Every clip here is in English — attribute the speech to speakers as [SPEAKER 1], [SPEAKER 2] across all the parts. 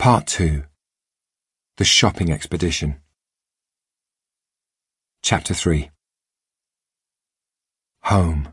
[SPEAKER 1] Part 2. The Shopping Expedition. Chapter 3. Home.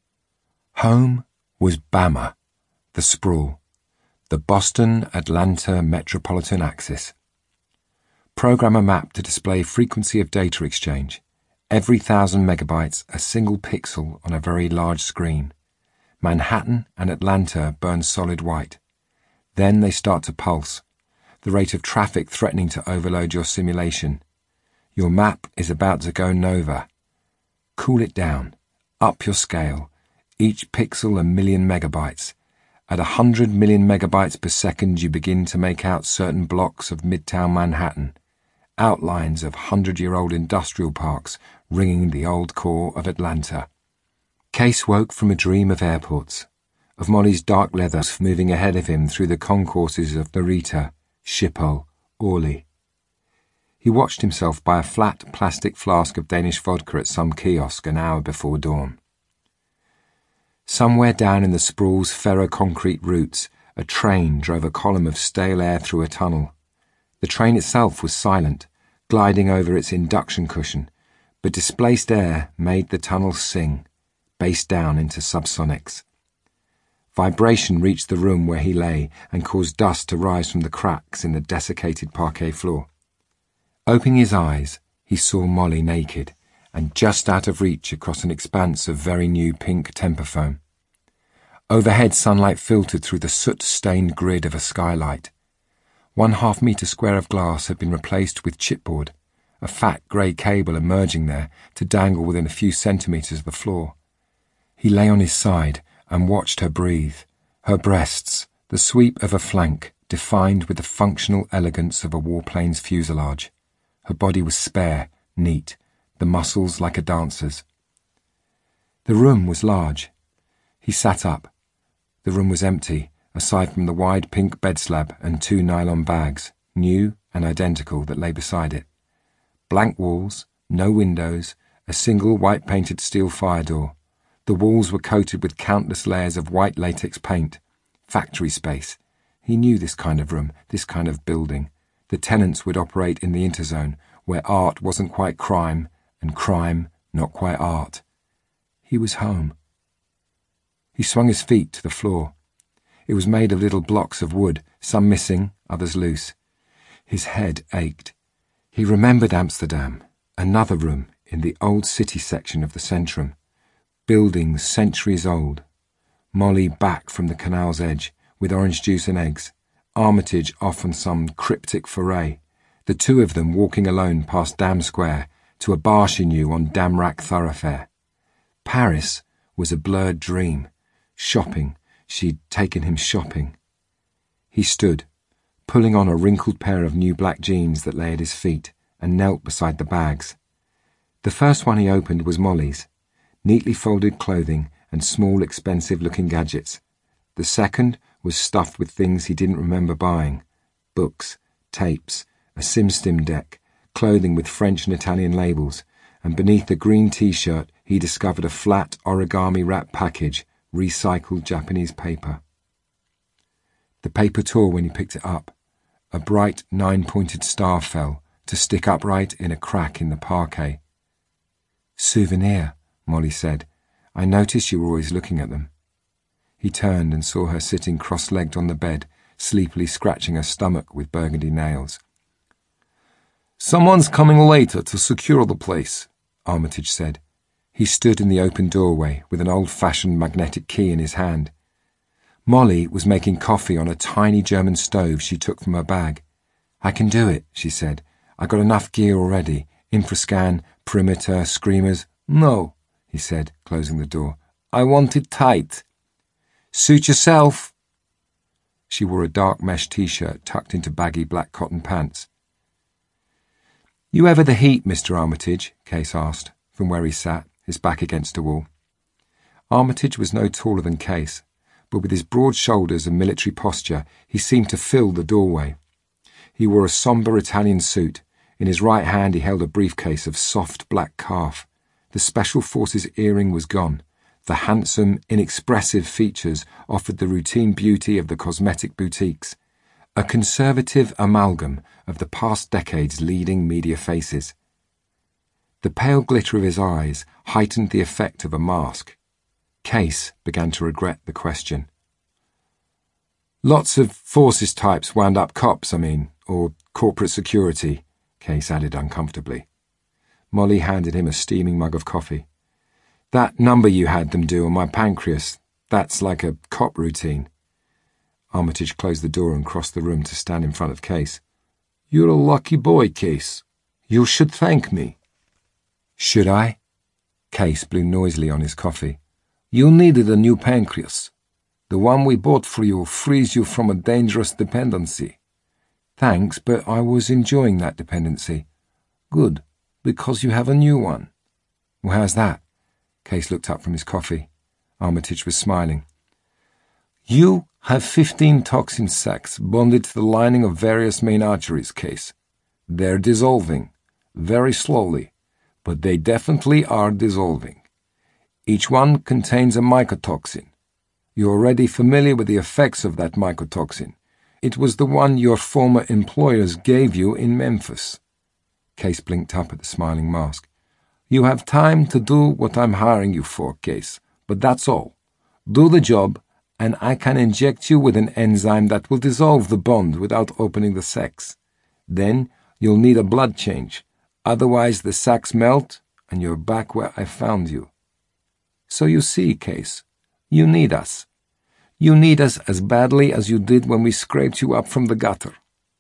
[SPEAKER 1] Home was BAMA, the sprawl, the Boston-Atlanta Metropolitan Axis. Program a map to display frequency of data exchange. Every 1,000 megabytes, a single pixel on a very large screen. Manhattan and Atlanta burn solid white. Then they start to pulse, the rate of traffic threatening to overload your simulation. Your map is about to go nova. Cool it down. Up your scale. Each pixel 1,000,000 megabytes. At 100 million megabytes per second, you begin to make out certain blocks of Midtown Manhattan, outlines of 100-year-old industrial parks ringing the old core of Atlanta. Case woke from a dream of airports, of Molly's dark leather moving ahead of him through the concourses of Narita, Schiphol, Orly. He watched himself by a flat plastic flask of Danish vodka at some kiosk an hour before dawn. Somewhere down in the sprawl's ferro-concrete roots, a train drove a column of stale air through a tunnel. The train itself was silent, gliding over its induction cushion, but displaced air made the tunnel sing, bass down into subsonics. Vibration reached the room where he lay and caused dust to rise from the cracks in the desiccated parquet floor. Opening his eyes, he saw Molly naked and just out of reach across an expanse of very new pink temper foam. Overhead, sunlight filtered through the soot-stained grid of a skylight. 1/2 metre square of glass had been replaced with chipboard, a fat grey cable emerging there to dangle within a few centimetres of the floor. He lay on his side and watched her breathe, her breasts, the sweep of a flank, defined with the functional elegance of a warplane's fuselage. Her body was spare, neat, the muscles like a dancer's. The room was large. He sat up. The room was empty, aside from the wide pink bed slab and 2 nylon bags, new and identical, that lay beside it. Blank walls, no windows, a single white-painted steel fire door. The walls were coated with countless layers of white latex paint. Factory space. He knew this kind of room, this kind of building. The tenants would operate in the interzone, where art wasn't quite crime, and crime not quite art. He was home. He swung his feet to the floor. It was made of little blocks of wood, some missing, others loose. His head ached. He remembered Amsterdam, another room in the old city section of the Centrum. Buildings centuries old. Molly back from the canal's edge, with orange juice and eggs. Armitage off on some cryptic foray. The two of them walking alone past Dam Square to a bar she knew on Damrak Thoroughfare. Paris was a blurred dream. Shopping. She'd taken him shopping. He stood, pulling on a wrinkled pair of new black jeans that lay at his feet, and knelt beside the bags. The first one he opened was Molly's. Neatly folded clothing and small, expensive-looking gadgets. The second was stuffed with things he didn't remember buying. Books, tapes, a SimStim deck, clothing with French and Italian labels, and beneath a green T-shirt he discovered a flat origami-wrapped package, recycled Japanese paper. The paper tore when he picked it up. A bright 9-pointed star fell, to stick upright in a crack in the parquet. "Souvenir," Molly said. "I noticed you were always looking at them." He turned and saw her sitting cross-legged on the bed, sleepily scratching her stomach with burgundy nails. "Someone's coming later to secure the place," Armitage said. He stood in the open doorway with an old-fashioned magnetic key in his hand. Molly was making coffee on a tiny German stove she took from her bag. "I can do it," she said. "I got enough gear already. Infrascan, perimeter, screamers." "No," he said, closing the door. "I want it tight." "Suit yourself." She wore a dark mesh T-shirt tucked into baggy black cotton pants. "You ever the heat, Mr. Armitage?" Case asked, from where he sat, his back against a wall. Armitage was no taller than Case, but with his broad shoulders and military posture, he seemed to fill the doorway. He wore a sombre Italian suit. In his right hand he held a briefcase of soft black calf. The Special Forces earring was gone. The handsome, inexpressive features offered the routine beauty of the cosmetic boutiques. a conservative amalgam of the past decade's leading media faces. The pale glitter of his eyes heightened the effect of a mask. Case began to regret the question. Lots of forces types wound up cops, or corporate security, Case added uncomfortably. Molly handed him a steaming mug of coffee. That number you had them do on my pancreas, that's like a cop routine. Armitage closed the door and crossed the room to stand in front of Case. You're a lucky boy, Case. You should thank me. Should I? Case blew noisily on his coffee. You needed a new pancreas. The one we bought for you frees you from a dangerous dependency. Thanks, but I was enjoying that dependency. Good, because you have a new one. Well, how's that? Case looked up from his coffee. Armitage was smiling. You have 15 toxin sacs bonded to the lining of various main arteries, Case. They're dissolving, very slowly, but they definitely are dissolving. Each one contains a mycotoxin. You're already familiar with the effects of that mycotoxin. It was the one your former employers gave you in Memphis. Case blinked up at the smiling mask. You have time to do what I'm hiring you for, Case, but that's all. Do the job, and I can inject you with an enzyme that will dissolve the bond without opening the sacs. Then you'll need a blood change. Otherwise the sacs melt, and you're back where I found you. So you see, Case, you need us. You need us as badly as you did when we scraped you up from the gutter.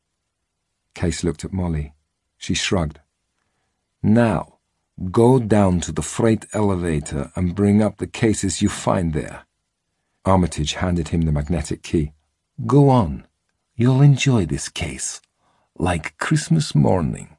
[SPEAKER 1] Case looked at Molly. She shrugged. Now, go down to the freight elevator and bring up the cases you find there. Armitage handed him the magnetic key. Go on. You'll enjoy this case. Like Christmas morning.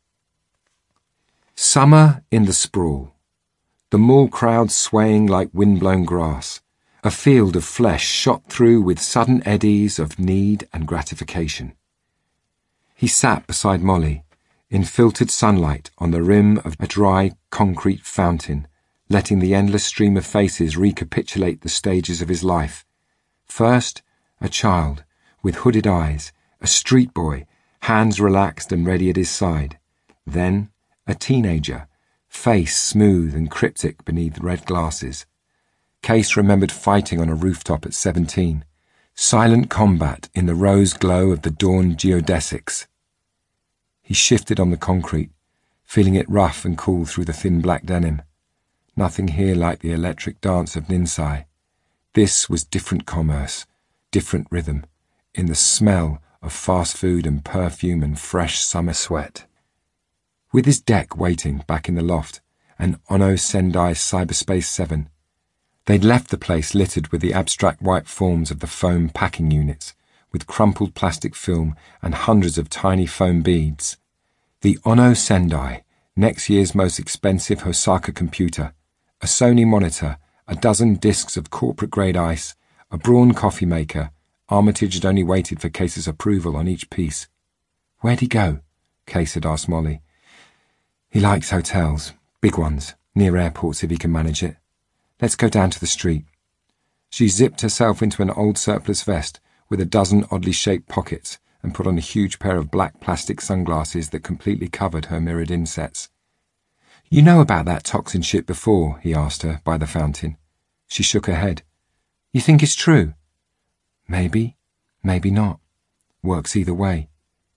[SPEAKER 1] Summer in the sprawl. The mall crowd swaying like wind-blown grass. A field of flesh shot through with sudden eddies of need and gratification. He sat beside Molly, in filtered sunlight on the rim of a dry concrete fountain, letting the endless stream of faces recapitulate the stages of his life. First, a child, with hooded eyes, a street boy, hands relaxed and ready at his side. Then, a teenager, face smooth and cryptic beneath red glasses. Case remembered fighting on a rooftop at 17, silent combat in the rose glow of the dawn geodesics. He shifted on the concrete, feeling it rough and cool through the thin black denim. Nothing here like the electric dance of Ninsai. This was different commerce, different rhythm, in the smell of fast food and perfume and fresh summer sweat. With his deck waiting back in the loft, and Ono Sendai Cyberspace 7, they'd left the place littered with the abstract white forms of the foam packing units, with crumpled plastic film and hundreds of tiny foam beads. The Ono Sendai, next year's most expensive Hosaka computer, a Sony monitor, a dozen discs of corporate-grade ice, a Braun coffee maker. Armitage had only waited for Case's approval on each piece. Where'd he go? Case had asked Molly. He likes hotels, big ones, near airports if he can manage it. Let's go down to the street. She zipped herself into an old surplus vest with a dozen oddly shaped pockets and put on a huge pair of black plastic sunglasses that completely covered her mirrored insets. You know about that toxin shit before, he asked her, by the fountain. She shook her head. You think it's true? Maybe, maybe not. Works either way.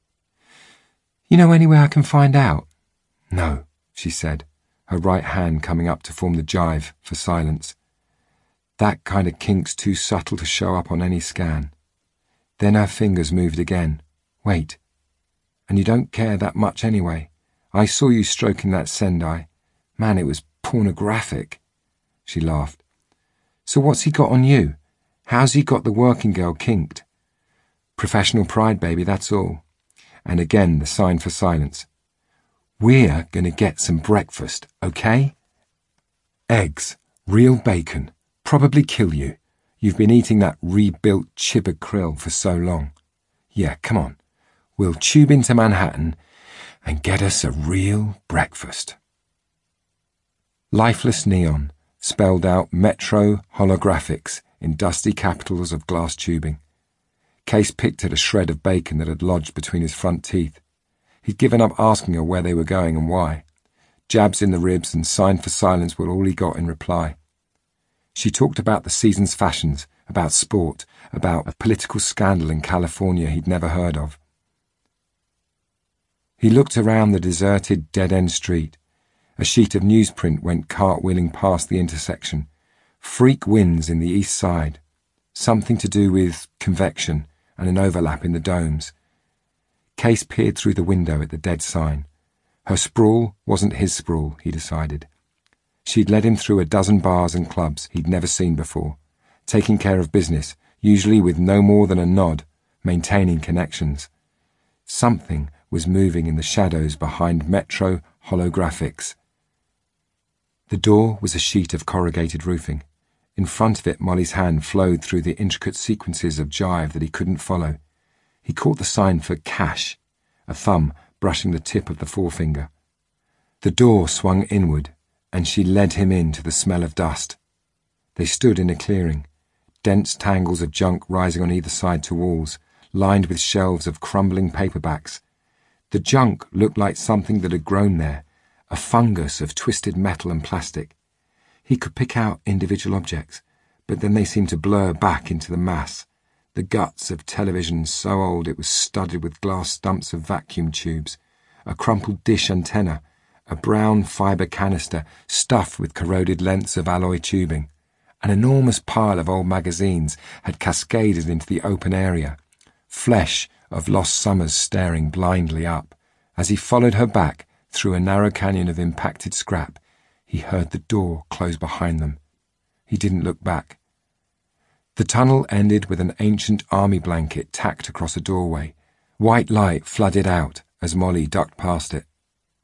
[SPEAKER 1] You know any way I can find out? No, she said, her right hand coming up to form the jive for silence. That kind of kink's too subtle to show up on any scan. Then her fingers moved again. Wait. And you don't care that much anyway. I saw you stroking that Sendai. Man, it was pornographic. She laughed. So what's he got on you? How's he got the working girl kinked? Professional pride, baby, that's all. And again the sign for silence. We're going to get some breakfast, okay? Eggs, real bacon, probably kill you. You've been eating that rebuilt Chiba krill for so long. Yeah, come on. We'll tube into Manhattan and get us a real breakfast. Lifeless neon spelled out Metro holographics in dusty capitals of glass tubing. Case picked at a shred of bacon that had lodged between his front teeth. He'd given up asking her where they were going and why. Jabs in the ribs and sign for silence were all he got in reply. She talked about the season's fashions, about sport, about a political scandal in California he'd never heard of. He looked around the deserted, dead-end street. A sheet of newsprint went cartwheeling past the intersection. Freak winds in the east side. Something to do with convection and an overlap in the domes. Case peered through the window at the dead sign. Her sprawl wasn't his sprawl, he decided. She'd led him through a dozen bars and clubs he'd never seen before, taking care of business, usually with no more than a nod, maintaining connections. Something was moving in the shadows behind Metro holographics. The door was a sheet of corrugated roofing. In front of it, Molly's hand flowed through the intricate sequences of jive that he couldn't follow. He caught the sign for cash, a thumb brushing the tip of the forefinger. The door swung inward, and she led him in to the smell of dust. They stood in a clearing, dense tangles of junk rising on either side to walls, lined with shelves of crumbling paperbacks. The junk looked like something that had grown there, a fungus of twisted metal and plastic. He could pick out individual objects, but then they seemed to blur back into the mass, the guts of television so old it was studded with glass stumps of vacuum tubes, a crumpled dish antenna, a brown fibre canister stuffed with corroded lengths of alloy tubing. An enormous pile of old magazines had cascaded into the open area, flesh of lost summers staring blindly up. As he followed her back through a narrow canyon of impacted scrap, he heard the door close behind them. He didn't look back. The tunnel ended with an ancient army blanket tacked across a doorway. White light flooded out as Molly ducked past it.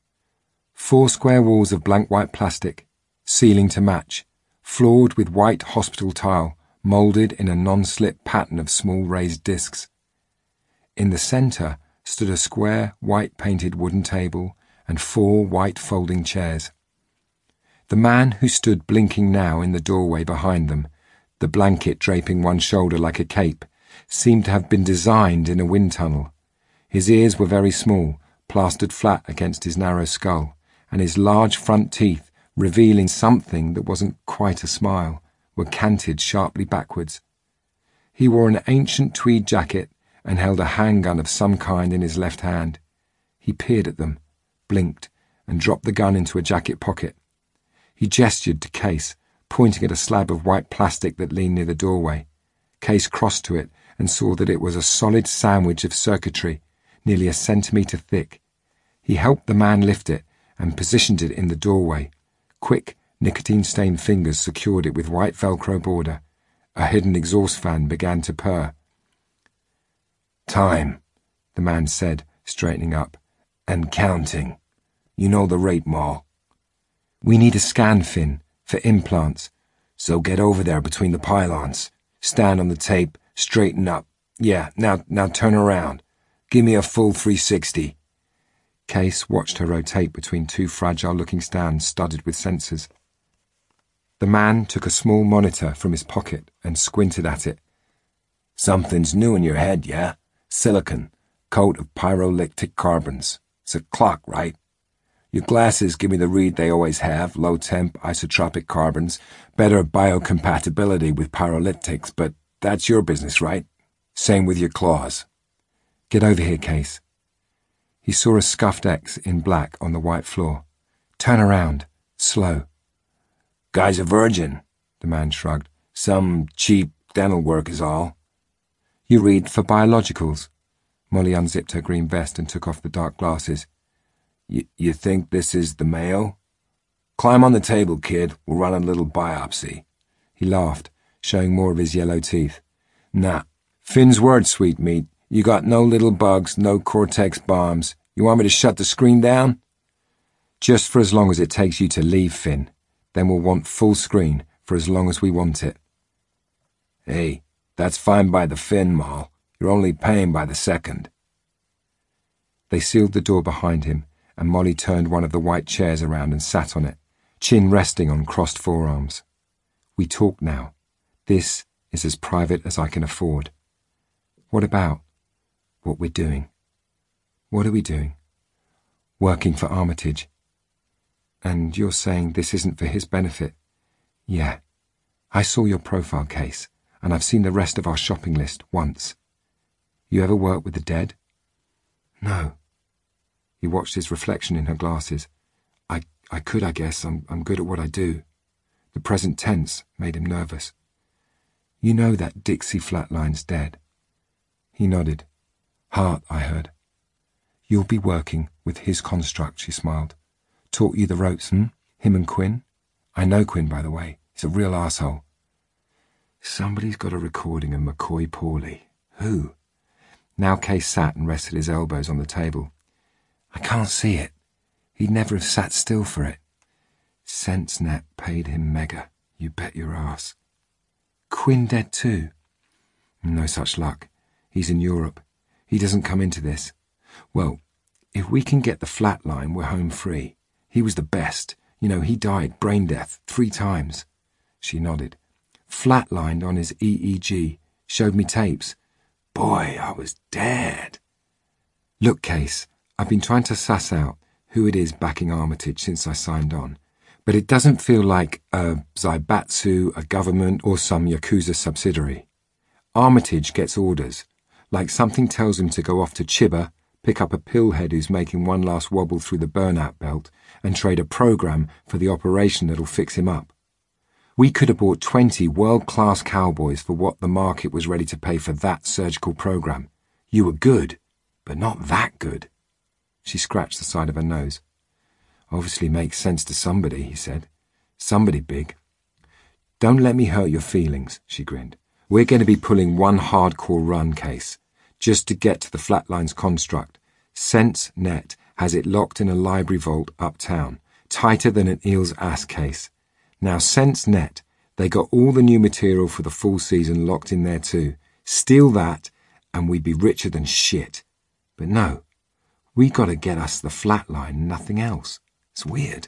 [SPEAKER 1] 4 square walls of blank white plastic, ceiling to match, floored with white hospital tile, moulded in a non-slip pattern of small raised discs. In the centre stood a square, white-painted wooden table and 4 white folding chairs. The man who stood blinking now in the doorway behind them, the blanket draping one shoulder like a cape, seemed to have been designed in a wind tunnel. His ears were very small, plastered flat against his narrow skull, and his large front teeth, revealing something that wasn't quite a smile, were canted sharply backwards. He wore an ancient tweed jacket and held a handgun of some kind in his left hand. He peered at them, blinked, and dropped the gun into a jacket pocket. He gestured to Case, pointing at a slab of white plastic that leaned near the doorway. Case crossed to it and saw that it was a solid sandwich of circuitry, nearly a centimetre thick. He helped the man lift it and positioned it in the doorway. Quick, nicotine-stained fingers secured it with white Velcro border. A hidden exhaust fan began to purr. "Time," the man said, straightening up. "And counting. You know the rate, Moll." "We need a scan, Finn, for implants. So get over there between the pylons. Stand on the tape, straighten up. Yeah, now turn around. Give me a full 360. Case watched her rotate between 2 fragile-looking stands studded with sensors. The man took a small monitor from his pocket and squinted at it. "Something's new in your head, yeah? Silicon, coat of pyrolytic carbons. It's a clock, right? Your glasses give me the read they always have, low-temp isotropic carbons, better biocompatibility with pyrolytics, but that's your business, right? Same with your claws." "Get over here, Case." He saw a scuffed X in black on the white floor. "Turn around. Slow." "Guy's a virgin," the man shrugged. "Some cheap dental work is all." "You read for biologicals." Molly unzipped her green vest and took off the dark glasses. You think this is the Mayo? Climb on the table, kid. We'll run a little biopsy." He laughed, showing more of his yellow teeth. "Nah. Finn's word, sweet meat. You got no little bugs, no Cortex bombs. You want me to shut the screen down?" "Just for as long as it takes you to leave, Finn. Then we'll want full screen for as long as we want it." "Hey, that's fine by the fin, Moll. You're only paying by the second." They sealed the door behind him, and Molly turned one of the white chairs around and sat on it, chin resting on crossed forearms. "We talk now. This is as private as I can afford." What about? What we're doing. What are we doing? Working for Armitage. And you're saying this isn't for his benefit? Yeah. I saw your profile case, and I've seen the rest of our shopping list once. You ever work with the dead? No. He watched his reflection in her glasses. I could, I guess. I'm good at what I do. The present tense made him nervous. You know that Dixie Flatline's dead? He nodded. Hart, I heard. You'll be working with his construct, she smiled. Taught you the ropes, Him and Quinn? I know Quinn, by the way. He's a real arsehole. Somebody's got a recording of McCoy Pauly. Who? Now Case sat and rested his elbows on the table. I can't see it. He'd never have sat still for it. SenseNet paid him mega. You bet your ass. Quinn dead too? No such luck. He's in Europe. He doesn't come into this. Well, if we can get the Flatline, we're home free. He was the best. You know, he died brain death 3 times. She nodded. Flatlined on his EEG. Showed me tapes. Boy, I was dead. Look, Case, I've been trying to suss out who it is backing Armitage since I signed on, but it doesn't feel like a Zaibatsu, a government, or some Yakuza subsidiary. Armitage gets orders, like something tells him to go off to Chiba, pick up a pillhead who's making one last wobble through the burnout belt, and trade a program for the operation that'll fix him up. We could have bought 20 world-class cowboys for what the market was ready to pay for that surgical program. You were good, but not that good. She scratched the side of her nose. Obviously makes sense to somebody, he said. Somebody big. Don't let me hurt your feelings, she grinned. We're going to be pulling one hardcore run, Case, just to get to the Flatline's construct. SenseNet has it locked in a library vault uptown, tighter than an eel's ass, Case. Now SenseNet, they got all the new material for the fall season locked in there too. Steal that, and we'd be richer than shit. But no, we got to get us the Flatline, nothing else. It's weird.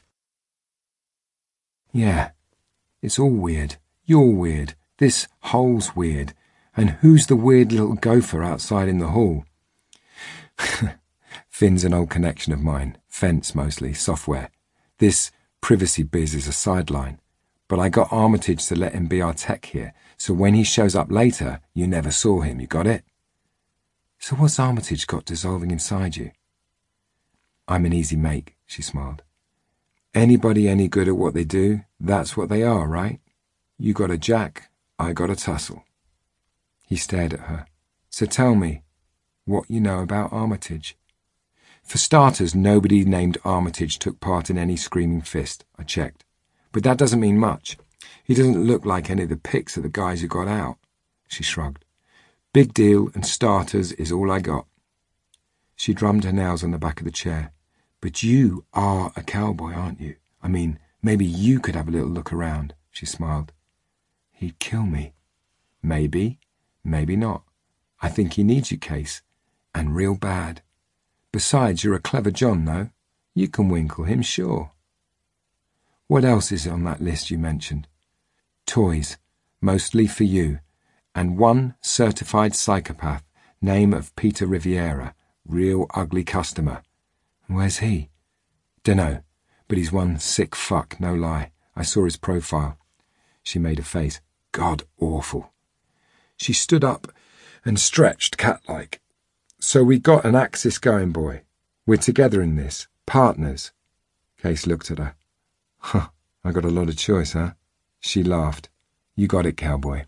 [SPEAKER 1] Yeah, it's all weird. You're weird. This hole's weird. And who's the weird little gopher outside in the hall? Finn's an old connection of mine. Fence, mostly. Software. This privacy biz is a sideline. But I got Armitage to let him be our tech here, so when he shows up later, you never saw him. You got it? So what's Armitage got dissolving inside you? I'm an easy make, she smiled. Anybody any good at what they do, that's what they are, right? You got a jack, I got a tussle. He stared at her. So tell me, what you know about Armitage? For starters, nobody named Armitage took part in any screaming fist, I checked. But that doesn't mean much. He doesn't look like any of the pics of the guys who got out. She shrugged. Big deal and starters is all I got. She drummed her nails on the back of the chair. But you are a cowboy, aren't you? I mean, maybe you could have a little look around, she smiled. He'd kill me. Maybe, maybe not. I think he needs you, Case. And real bad. Besides, you're a clever John, no? You can winkle him, sure. What else is on that list you mentioned? Toys, mostly for you. And one certified psychopath, name of Peter Riviera, real ugly customer. Where's he? Dunno, but he's one sick fuck, no lie. I saw his profile. She made a face. God awful. She stood up and stretched cat-like. So we got an axis going, boy. We're together in this. Partners. Case looked at her. Huh, I got a lot of choice, huh? She laughed. You got it, cowboy.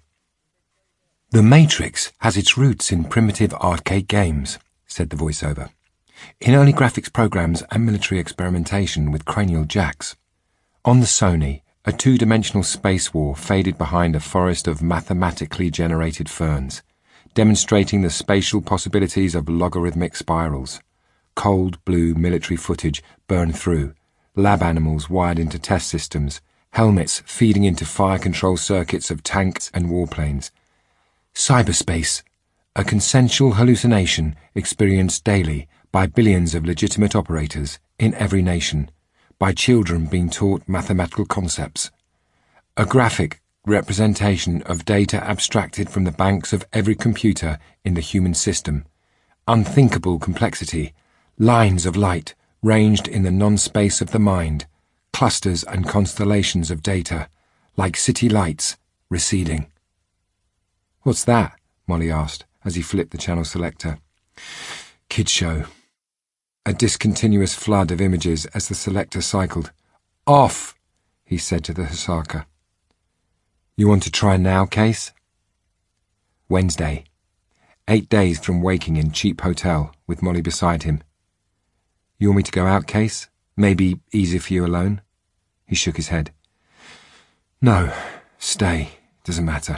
[SPEAKER 1] The Matrix has its roots in primitive arcade games, said the voiceover. In early graphics programs and military experimentation with cranial jacks. On the Sony, a 2-dimensional space war faded behind a forest of mathematically generated ferns, demonstrating the spatial possibilities of logarithmic spirals. Cold blue military footage burned through, lab animals wired into test systems, helmets feeding into fire control circuits of tanks and warplanes. Cyberspace, a consensual hallucination experienced daily by billions of legitimate operators in every nation, by children being taught mathematical concepts. A graphic representation of data abstracted from the banks of every computer in the human system. Unthinkable complexity, lines of light ranged in the non-space of the mind, clusters and constellations of data, like city lights, receding. "What's that?" Molly asked, as he flipped the channel selector. "Kids show." A discontinuous flood of images as the selector cycled. "Off," he said to the Hosaka. "You want to try now, Case?" Wednesday. 8 days from waking in cheap hotel, with Molly beside him. "You want me to go out, Case? Maybe easier for you alone?" He shook his head. "No, stay. Doesn't matter."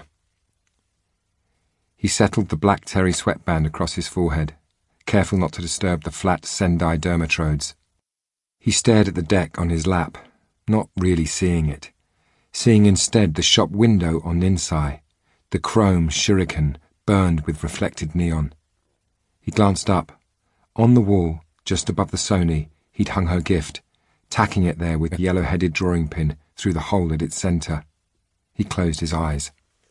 [SPEAKER 1] He settled the black terry sweatband across his forehead, careful not to disturb the flat Sendai dermatrodes. He stared at the deck on his lap, not really seeing it, seeing instead the shop window on Ninsai, the chrome shuriken burned with reflected neon. He glanced up. On the wall, just above the Sony, he'd hung her gift, tacking it there with a yellow-headed drawing pin through the hole at its centre. He closed his eyes.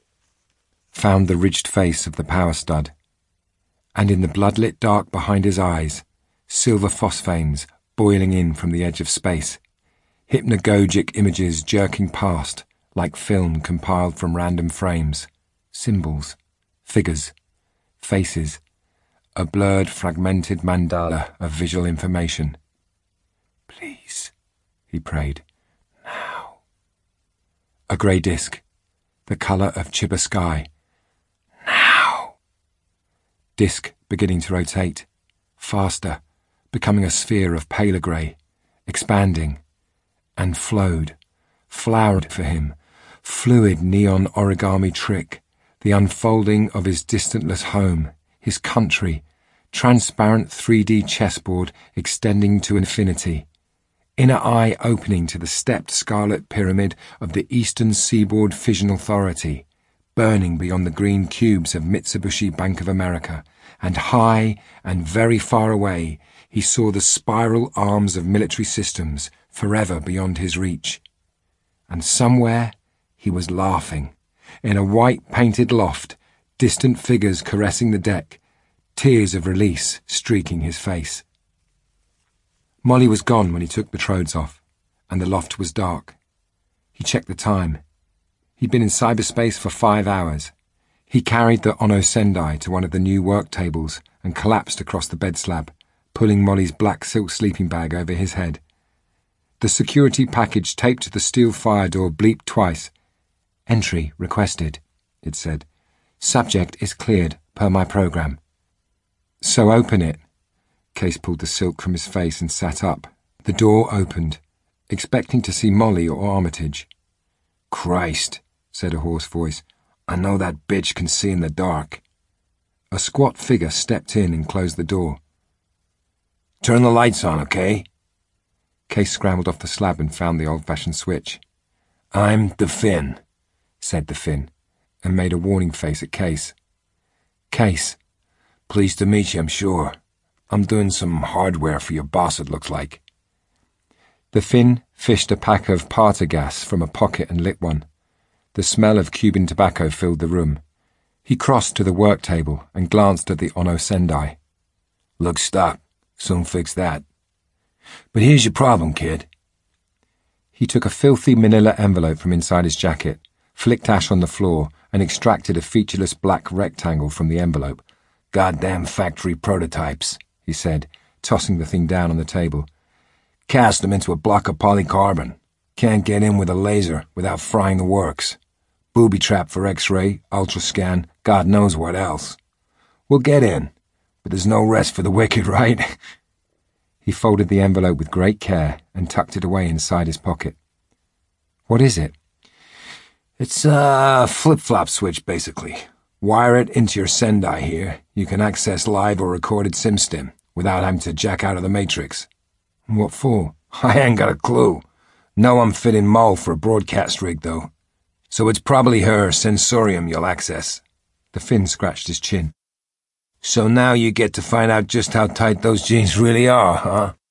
[SPEAKER 1] Found the ridged face of the power stud. And in the blood-lit dark behind his eyes, silver phosphanes boiling in from the edge of space, hypnagogic images jerking past, like film compiled from random frames, symbols, figures, faces, a blurred, fragmented mandala of visual information. "Please," he prayed, "now." A grey disk, the colour of Chiba sky. "Now." Disk beginning to rotate, faster, becoming a sphere of paler grey, expanding, and flowed, flowered for him, fluid neon origami trick, the unfolding of his distantless home, his country, transparent 3D chessboard extending to infinity, inner eye opening to the stepped scarlet pyramid of the Eastern Seaboard Fission Authority, burning beyond the green cubes of Mitsubishi Bank of America, and high and very far away he saw the spiral arms of military systems forever beyond his reach. And somewhere he was laughing, in a white-painted loft, distant figures caressing the deck, tears of release streaking his face. Molly was gone when he took the trodes off, and the loft was dark. He checked the time. He'd been in cyberspace for 5 hours. He carried the Ono Sendai to one of the new work tables and collapsed across the bed slab, pulling Molly's black silk sleeping bag over his head. The security package taped to the steel fire door bleeped twice. "Entry requested," it said. "Subject is cleared, per my program." "So open it." Case pulled the silk from his face and sat up. The door opened, expecting to see Molly or Armitage. "Christ," said a hoarse voice. "I know that bitch can see in the dark." A squat figure stepped in and closed the door. "Turn the lights on, okay?" Case scrambled off the slab and found the old-fashioned switch. "I'm the Finn," said the Finn, and made a warning face at Case. "Case." "Pleased to meet you, I'm sure. I'm doing some hardware for your boss, it looks like." The Finn fished a pack of Parta gas from a pocket and lit one. The smell of Cuban tobacco filled the room. He crossed to the work table and glanced at the Ono Sendai. "Looks stuck. Soon fix that. But here's your problem, kid." He took a filthy manila envelope from inside his jacket, flicked ash on the floor, and extracted a featureless black rectangle from the envelope. "Goddamn factory prototypes," he said, tossing the thing down on the table. "Cast them into a block of polycarbon. Can't get in with a laser without frying the works. Booby trap for X-ray, ultrascan, God knows what else. We'll get in, but there's no rest for the wicked, right?" He folded the envelope with great care and tucked it away inside his pocket. "What is it?" "It's a flip-flop switch, basically. Wire it into your Sendai here. You can access live or recorded SimStim without having to jack out of the Matrix." "What for?" "I ain't got a clue. Know I'm fitting Mo for a broadcast rig, though. So it's probably her sensorium you'll access." The Finn scratched his chin. "So now you get to find out just how tight those jeans really are, huh?"